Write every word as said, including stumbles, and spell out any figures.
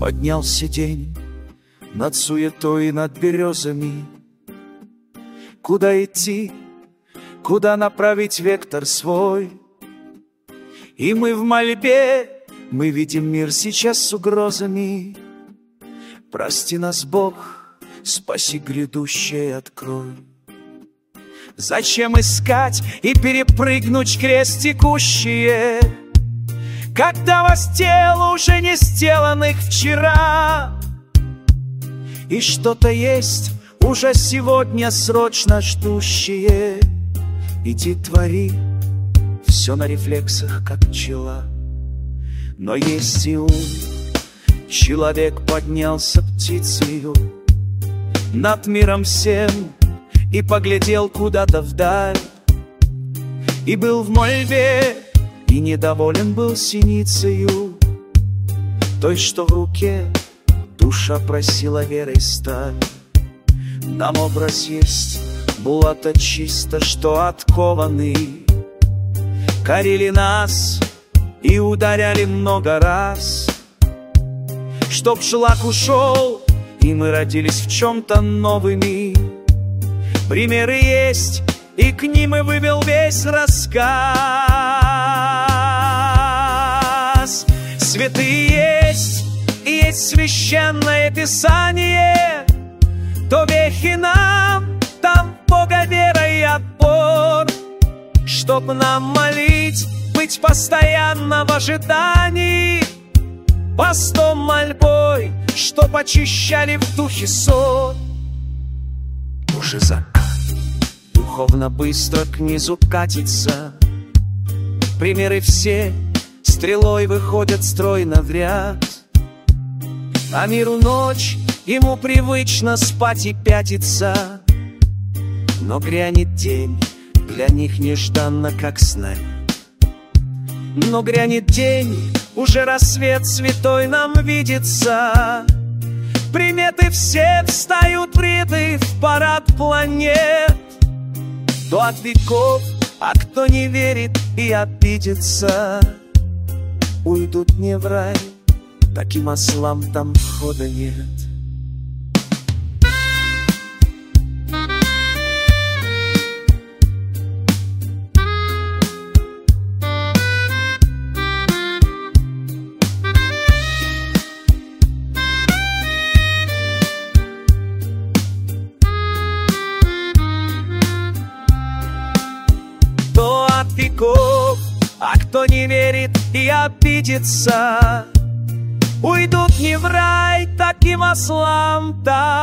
Поднялся день над суетой и над березами. Куда идти, куда направить вектор свой? И мы в мольбе, мы видим мир сейчас с угрозами. Прости нас, Бог, спаси грядущее, открой. Зачем искать и перепрыгнуть крест текущие, когда воздел уже не сделанных вчера? И что-то есть уже сегодня срочно ждущее. Иди твори все на рефлексах, как пчела. Но есть и ум. Человек поднялся птицею над миром всем и поглядел куда-то вдаль. И был в мольбе, и недоволен был синицею, той, что в руке душа просила верой сталь. Нам образ есть, булата чисто, что откованы, корили нас и ударяли много раз, чтоб шлак ушел, и мы родились в чем-то новыми. Примеры есть, и к ним и вывел весь рассказ. Святые есть, и есть священное Писание. То вехи нам, там Бога вера и отпор, чтоб нам молить, быть постоянно в ожидании, постом, мольбой, чтоб очищали в духе сон. Уже закат духовно быстро к низу катится. Примеры все стрелой выходят стройно в ряд. А миру ночь, ему привычно спать и пятиться. Но грянет день, для них нежданно, как снаряд. Но грянет день, уже рассвет святой нам видится. Приметы все встают в ряды в парад планет. Кто от веков, а кто не верит и обидится, уйдут не в рай, таким ослам там входа нет. Кто от веков, а кто не верит и обидится, уйдут не в рай, таким ослам там